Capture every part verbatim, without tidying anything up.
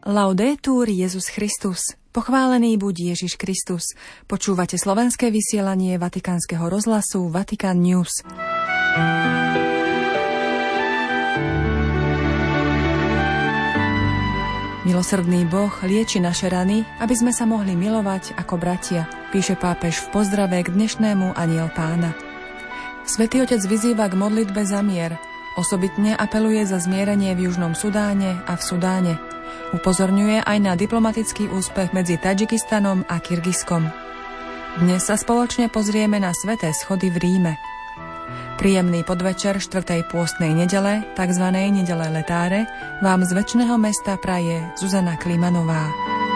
Laudetur Jesus Christus. Pochválený buď Ježiš Kristus. Počúvate slovenské vysielanie Vatikánskeho rozhlasu Vatican News. Milosrdný Boh lieči naše rany, aby sme sa mohli milovať ako bratia, píše pápež v pozdrave k dnešnému Anjel Pána. Svätý Otec vyzýva k modlitbe za mier, osobitne apeluje za zmierenie v Južnom Sudáne a v Sudáne. Upozorňuje aj na diplomatický úspech medzi Tadžikistanom a Kyrgyzskom. Dnes sa spoločne pozrieme na sväté schody v Ríme. Príjemný podvečer štvrtej pôstnej nedele, tzv. Nedele Letáre, vám z večného mesta praje Zuzana Klimanová.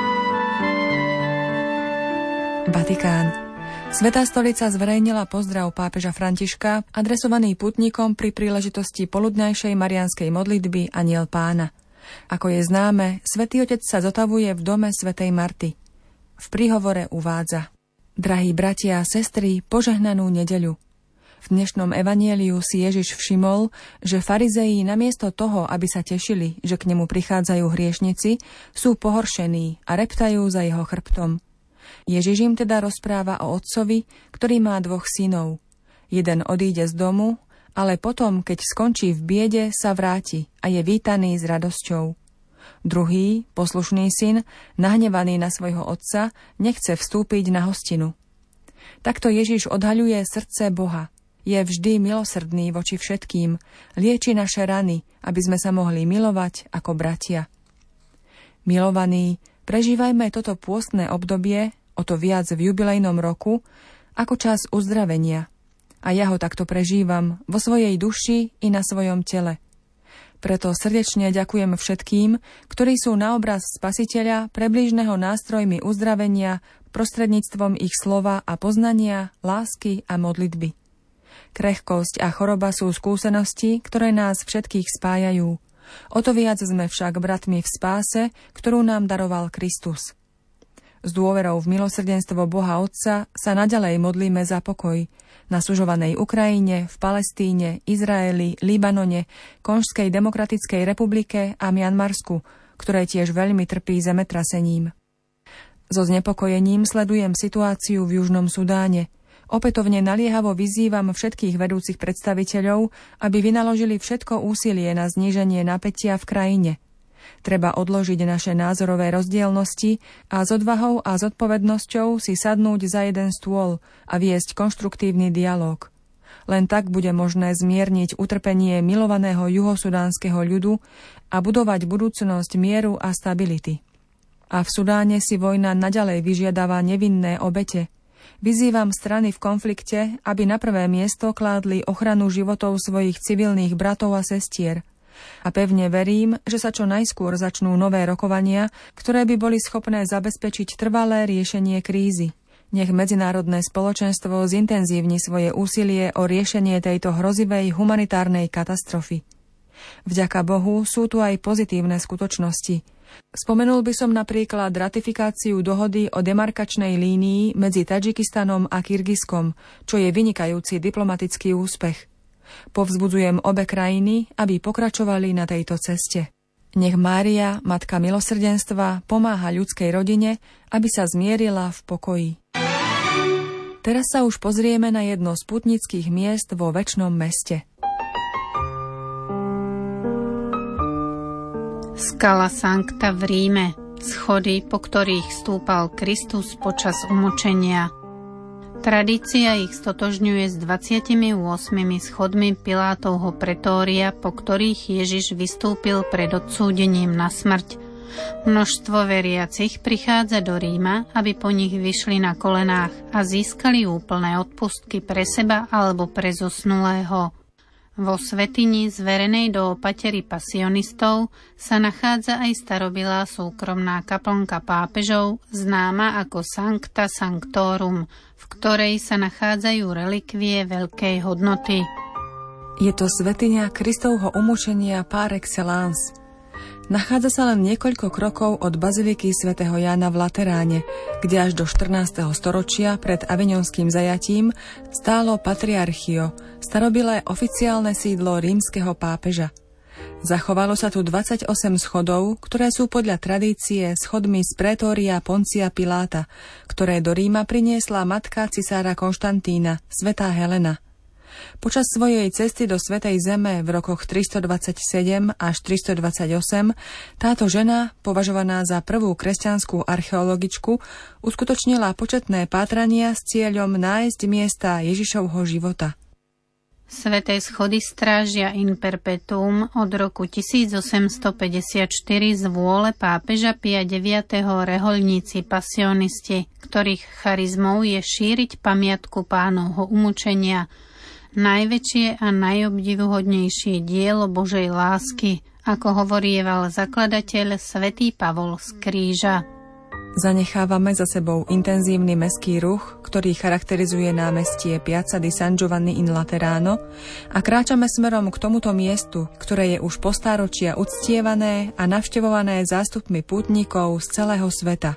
Vatikán. Svätá stolica zverejnila pozdrav pápeža Františka, adresovaný putníkom pri príležitosti poludňajšej mariánskej modlitby Anjel Pána. Ako je známe, Svätý Otec sa zotavuje v dome svätej Marty. V príhovore uvádza: Drahí bratia a sestry, požehnanú nedeľu. V dnešnom evanjeliu si Ježiš všimol, že farizeji namiesto toho, aby sa tešili, že k nemu prichádzajú hriešnici, sú pohoršení a reptajú za jeho chrbtom. Ježiš im teda rozpráva o otcovi, ktorý má dvoch synov. Jeden odíde z domu, ale potom, keď skončí v biede, sa vráti a je vítaný s radosťou. Druhý, poslušný syn, nahnevaný na svojho otca, nechce vstúpiť na hostinu. Takto Ježiš odhaľuje srdce Boha. Je vždy milosrdný voči všetkým, lieči naše rany, aby sme sa mohli milovať ako bratia. Milovaní, prežívajme toto pôstne obdobie, o to viac v jubilejnom roku, ako čas uzdravenia. A ja ho takto prežívam vo svojej duši i na svojom tele. Preto srdečne ďakujem všetkým, ktorí sú na obraz Spasiteľa preblížneho nástrojmi uzdravenia prostredníctvom ich slova a poznania, lásky a modlitby. Krehkosť a choroba sú skúsenosti, ktoré nás všetkých spájajú. O to viac sme však bratmi v spáse, ktorú nám daroval Kristus. S dôverou v milosrdenstvo Boha Otca sa naďalej modlíme za pokoj na sužovanej Ukrajine, v Palestíne, Izraeli, Libanone, Konžskej demokratickej republike a Mianmarsku, ktoré tiež veľmi trpí zemetrasením. So znepokojením sledujem situáciu v Južnom Sudáne. Opätovne naliehavo vyzývam všetkých vedúcich predstaviteľov, aby vynaložili všetko úsilie na zníženie napätia v krajine. Treba odložiť naše názorové rozdielnosti a s odvahou a zodpovednosťou si sadnúť za jeden stôl a viesť konštruktívny dialóg. Len tak bude možné zmierniť utrpenie milovaného juhosudánskeho ľudu a budovať budúcnosť mieru a stability. A v Sudáne si vojna naďalej vyžiadava nevinné obete. Vyzývam strany v konflikte, aby na prvé miesto kládli ochranu životov svojich civilných bratov a sestier. A pevne verím, že sa čo najskôr začnú nové rokovania, ktoré by boli schopné zabezpečiť trvalé riešenie krízy. Nech medzinárodné spoločenstvo zintenzívni svoje úsilie o riešenie tejto hrozivej humanitárnej katastrofy. Vďaka Bohu sú tu aj pozitívne skutočnosti. Spomenul by som napríklad ratifikáciu dohody o demarkačnej línii medzi Tadžikistanom a Kyrgyzskom, čo je vynikajúci diplomatický úspech. Povzbudzujem obe krajiny, aby pokračovali na tejto ceste. Nech Mária, Matka milosrdenstva, pomáha ľudskej rodine, aby sa zmierila v pokoji. Teraz sa už pozrieme na jedno z putnických miest vo večnom meste. Skala Sancta v Ríme, schody, po ktorých stúpal Kristus počas umučenia. Tradícia ich stotožňuje s dvadsiatimi ôsmimi schodmi Pilátovho pretória, po ktorých Ježiš vystúpil pred odsúdením na smrť. Množstvo veriacich prichádza do Ríma, aby po nich vyšli na kolenách a získali úplné odpustky pre seba alebo pre zosnulého. Vo svätyni zverenej do opatery pasionistov sa nachádza aj starobilá súkromná kaplnka pápežov, známa ako Sancta Sanctorum, v ktorej sa nachádzajú relikvie veľkej hodnoty. Je to svätyňa Kristovho umúčenia par excellence. Nachádza sa len niekoľko krokov od baziliky svätého Jána v Lateráne, kde až do štrnásteho storočia pred avignonským zajatím stálo patriarchio, starobilé oficiálne sídlo rímskeho pápeža. Zachovalo sa tu dvadsaťosem schodov, ktoré sú podľa tradície schodmi z pretória Poncia Piláta, ktoré do Ríma priniesla matka cisára Konštantína, svätá Helena. Počas svojej cesty do Svätej Zeme v rokoch tristodvadsaťsedem až tristodvadsaťosem táto žena, považovaná za prvú kresťanskú archeologičku, uskutočnila početné pátrania s cieľom nájsť miesta Ježišovho života. Sväté schody strážia in perpetuum od roku tisícosemstopäťdesiatštyri z vôle pápeža Pia deviateho rehoľníci pasionisti, ktorých charizmou je šíriť pamiatku Pánovho umúčenia, najväčšie a najobdivuhodnejšie dielo Božej lásky, ako hovorieval zakladateľ svätý Pavol z Kríža. Zanechávame za sebou intenzívny mestský ruch, ktorý charakterizuje námestie Piazza di San Giovanni in Laterano, a kráčame smerom k tomuto miestu, ktoré je už po stáročia uctievané a navštevované zástupmi pútnikov z celého sveta.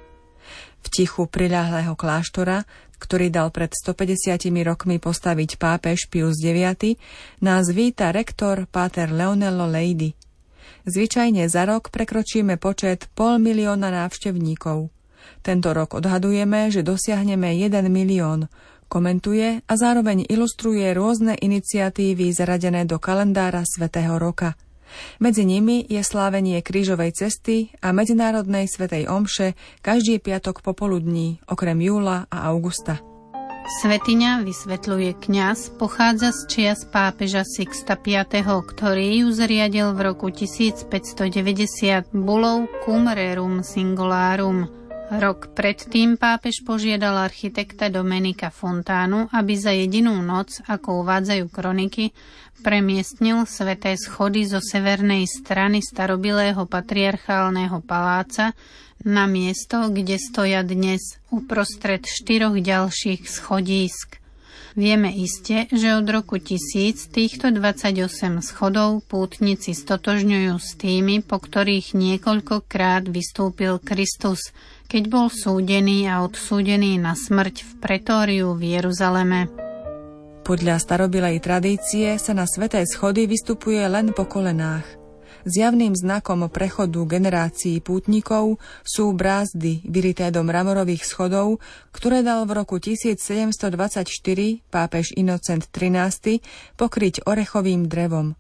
V tichu priľahlého kláštora, ktorý dal pred stopäťdesiatimi rokmi postaviť pápež Pius deviaty, nás víta rektor páter Leonello Lejdi. Zvyčajne za rok prekročíme počet pol milióna návštevníkov. Tento rok odhadujeme, že dosiahneme jeden milión, komentuje a zároveň ilustruje rôzne iniciatívy zaradené do kalendára Svätého roka. Medzi nimi je slávenie krížovej cesty a medzinárodnej svätej omše každý piatok popoludní, okrem júla a augusta. Svätyňa, vysvetľuje kňaz, pochádza z čias pápeža Sixta piateho, ktorý ju zriadil v roku tisícpäťstodeväťdesiat bulou Cum Rerum Singularum. Rok predtým pápež požiadal architekta Domenica Fontánu, aby za jedinú noc, ako uvádzajú kroniky, premiestnil sväté schody zo severnej strany starobilého patriarchálneho paláca na miesto, kde stoja dnes, uprostred štyroch ďalších schodísk. Vieme iste, že od roku tisíc týchto dvadsaťosem schodov pútnici stotožňujú s tými, po ktorých niekoľkokrát vystúpil Kristus, keď bol súdený a odsúdený na smrť v pretóriu v Jeruzaleme. Podľa starobilej tradície sa na sväté schody vystupuje len po kolenách. Zjavným znakom prechodu generácií pútnikov sú brázdy vyrité do mramorových schodov, ktoré dal v roku tisícsedemstodvadsaťštyri pápež Inocent trinásty pokryť orechovým drevom.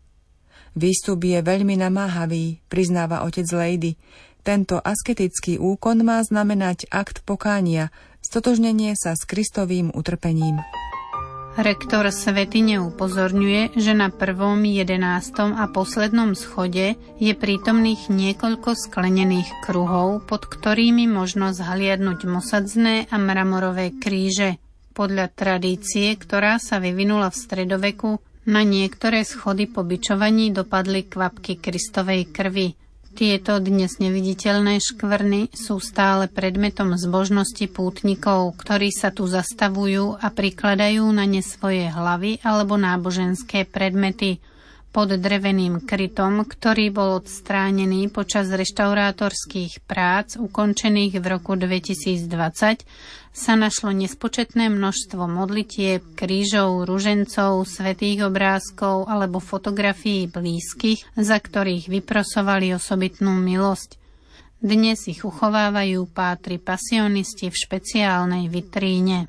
Výstup je veľmi namáhavý, priznáva otec Lejdy. Tento asketický úkon má znamenať akt pokánia, stotožnenie sa s Kristovým utrpením. Rektor svätyne upozorňuje, že na prvom, jedenástom a poslednom schode je prítomných niekoľko sklenených kruhov, pod ktorými možno zhliadnuť mosadzné a mramorové kríže. Podľa tradície, ktorá sa vyvinula v stredoveku, na niektoré schody po bičovaní dopadli kvapky Kristovej krvi. Tieto dnes neviditeľné škvrny sú stále predmetom zbožnosti pútnikov, ktorí sa tu zastavujú a prikladajú na ne svoje hlavy alebo náboženské predmety. Pod dreveným krytom, ktorý bol odstránený počas reštaurátorských prác ukončených v roku dvetisícdvadsať, sa našlo nespočetné množstvo modlitieb, krížov, ružencov, svätých obrázkov alebo fotografií blízkych, za ktorých vyprosovali osobitnú milosť. Dnes ich uchovávajú pátri pasionisti v špeciálnej vitríne.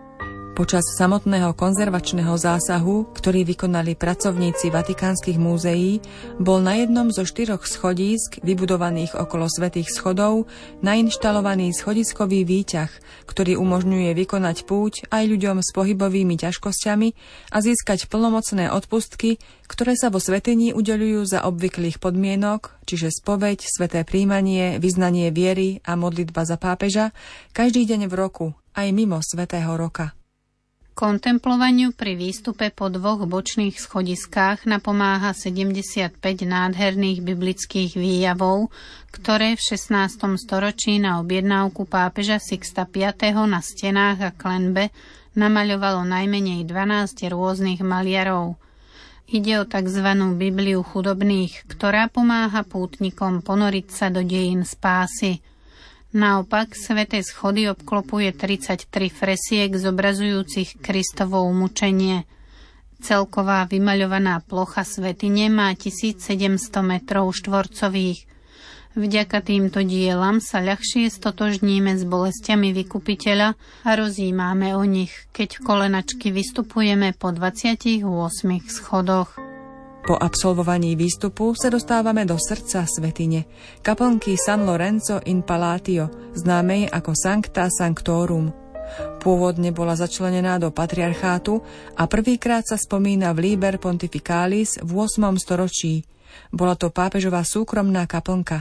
Počas samotného konzervačného zásahu, ktorý vykonali pracovníci vatikánskych múzeí, bol na jednom zo štyroch schodísk, vybudovaných okolo svätých schodov, nainštalovaný schodiskový výťah, ktorý umožňuje vykonať púť aj ľuďom s pohybovými ťažkosťami a získať plnomocné odpustky, ktoré sa vo svätyni udeľujú za obvyklých podmienok, čiže spoveď, sväté príjmanie, vyznanie viery a modlitba za pápeža, každý deň v roku, aj mimo svätého roka. Kontemplovaniu pri výstupe po dvoch bočných schodiskách napomáha sedemdesiatpäť nádherných biblických výjavov, ktoré v šestnástom storočí na objednávku pápeža Sixta piateho na stenách a klenbe namaľovalo najmenej dvanásť rôznych maliarov. Ide o tzv. Bibliu chudobných, ktorá pomáha pútnikom ponoriť sa do dejín spásy. Naopak, sväté schody obklopuje tridsaťtri fresiek zobrazujúcich Kristovo umučenie. Celková vymaľovaná plocha svätyne má tisícsedemsto metrov štvorcových. Vďaka týmto dielam sa ľahšie stotožníme s bolestiami vykupiteľa a rozímame o nich, keď v kolenačky vystupujeme po dvadsiatich ôsmich schodoch. Po absolvovaní výstupu sa dostávame do srdca svätyne, kaplnky San Lorenzo in Palatio, známej ako Sancta Sanctorum. Pôvodne bola začlenená do patriarchátu a prvýkrát sa spomína v Liber Pontificalis v ôsmom storočí. Bola to pápežová súkromná kaplnka.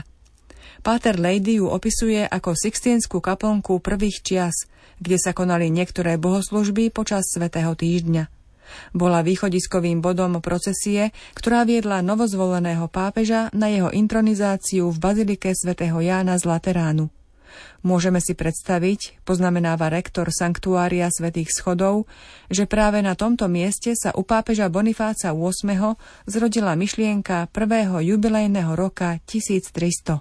Páter Lejdy ju opisuje ako Sixtínskú kaplnku prvých čias, kde sa konali niektoré bohoslužby počas svätého týždňa. Bola východiskovým bodom procesie, ktorá viedla novozvoleného pápeža na jeho intronizáciu v bazilike svätého Jána z Lateránu. Môžeme si predstaviť, poznamenáva rektor sanktuária svätých schodov, že práve na tomto mieste sa u pápeža Bonifáca ôsmeho zrodila myšlienka prvého jubilejného roka tisíctristo.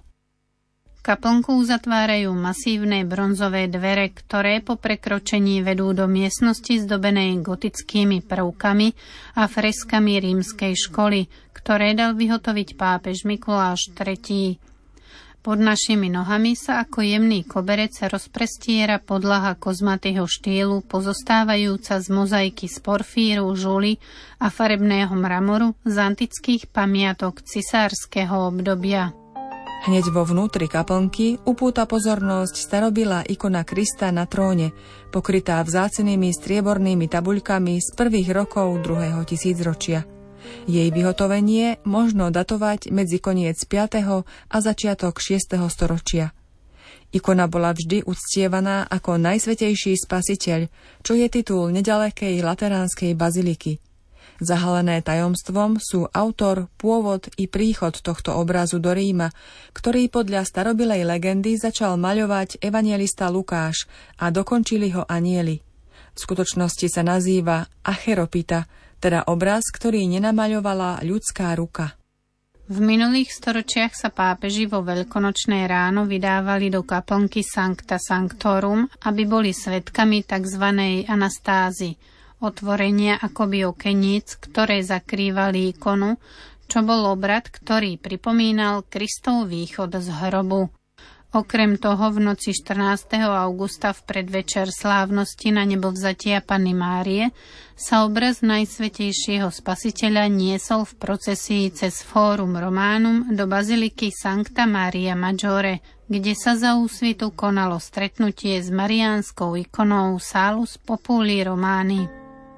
Kaplnku uzatvárajú masívne bronzové dvere, ktoré po prekročení vedú do miestnosti zdobenej gotickými prvkami a freskami rímskej školy, ktoré dal vyhotoviť pápež Mikuláš tretí. Pod našimi nohami sa ako jemný koberec rozprestiera podlaha kozmatého štýlu, pozostávajúca z mozaiky z porfíru, žuly a farebného mramoru z antických pamiatok cisárskeho obdobia. Hneď vo vnútri kaplnky upúta pozornosť starobilá ikona Krista na tróne, pokrytá vzácnými striebornými tabuľkami z prvých rokov druhého tisícročia. Jej vyhotovenie možno datovať medzi koniec piateho a začiatok šiesteho storočia. Ikona bola vždy uctievaná ako Najsvätejší Spasiteľ, čo je titul nedalekej lateránskej baziliky. Zahalené tajomstvom sú autor, pôvod i príchod tohto obrazu do Ríma, ktorý podľa starobilej legendy začal maľovať evanjelista Lukáš a dokončili ho anjeli. V skutočnosti sa nazýva acheropita, teda obraz, ktorý nenamaľovala ľudská ruka. V minulých storočiach sa pápeži vo veľkonočné ráno vydávali do kaplnky Sancta Sanctorum, aby boli svedkami tzv. Anastázy, otvorenia akoby okeníc, ktoré zakrývali ikonu, čo bol obrad, ktorý pripomínal Kristov východ z hrobu. Okrem toho v noci štrnásteho augusta v predvečer slávnosti na nebovzatia Panny Márie sa obraz Najsvätejšieho Spasiteľa niesol v procesii cez Fórum Románum do baziliky Sancta Maria Maggiore, kde sa za úsvitu konalo stretnutie s mariánskou ikonou Salus Populi Romani.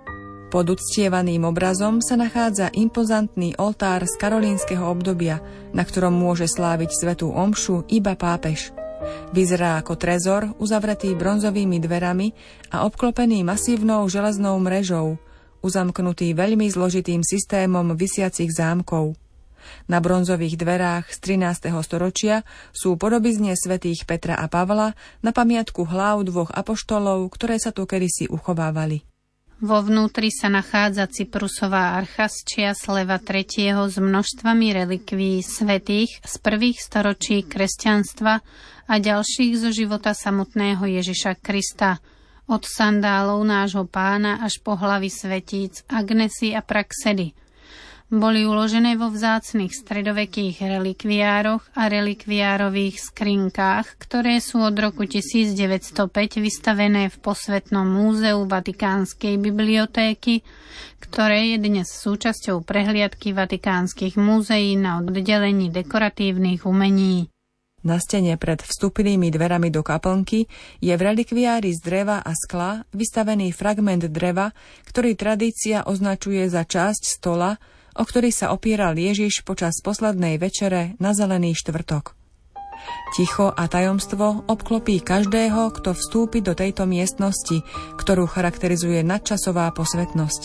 Pod uctievaným obrazom sa nachádza impozantný oltár z karolínskeho obdobia, na ktorom môže sláviť svätú omšu iba pápež. Vyzerá ako trezor, uzavretý bronzovými dverami a obklopený masívnou železnou mrežou, uzamknutý veľmi zložitým systémom visiacich zámkov. Na bronzových dverách z trinásteho storočia sú podobizne svätých Petra a Pavla na pamiatku hlav dvoch apoštolov, ktoré sa tu kedysi uchovávali. Vo vnútri sa nachádza cyprusová archa z čias Leva tretieho s množstvami relikví svätých z prvých storočí kresťanstva a ďalších zo života samotného Ježiša Krista, od sandálov nášho Pána až po hlavy svetíc, Agnesy a Praxedy. Boli uložené vo vzácnych stredovekých relikviároch a relikviárových skrinkách, ktoré sú od roku tisícdeväťstopäť vystavené v Posvetnom múzeu Vatikánskej bibliotéky, ktoré je dnes súčasťou prehliadky vatikánskych múzeí na oddelení dekoratívnych umení. Na stene pred vstupnými dverami do kaplnky je v relikviári z dreva a skla vystavený fragment dreva, ktorý tradícia označuje za časť stola, o ktorý sa opieral Ježiš počas poslednej večere na Zelený štvrtok. Ticho a tajomstvo obklopí každého, kto vstúpi do tejto miestnosti, ktorú charakterizuje nadčasová posvetnosť.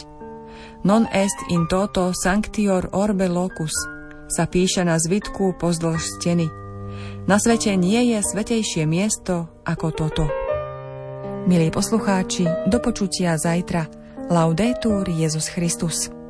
Non est in toto sanctior orbe locus sa píše na zvitku pozdĺž steny. Na svete nie je svätejšie miesto ako toto. Milí poslucháči, do počutia zajtra. Laudetur Jesus Christus.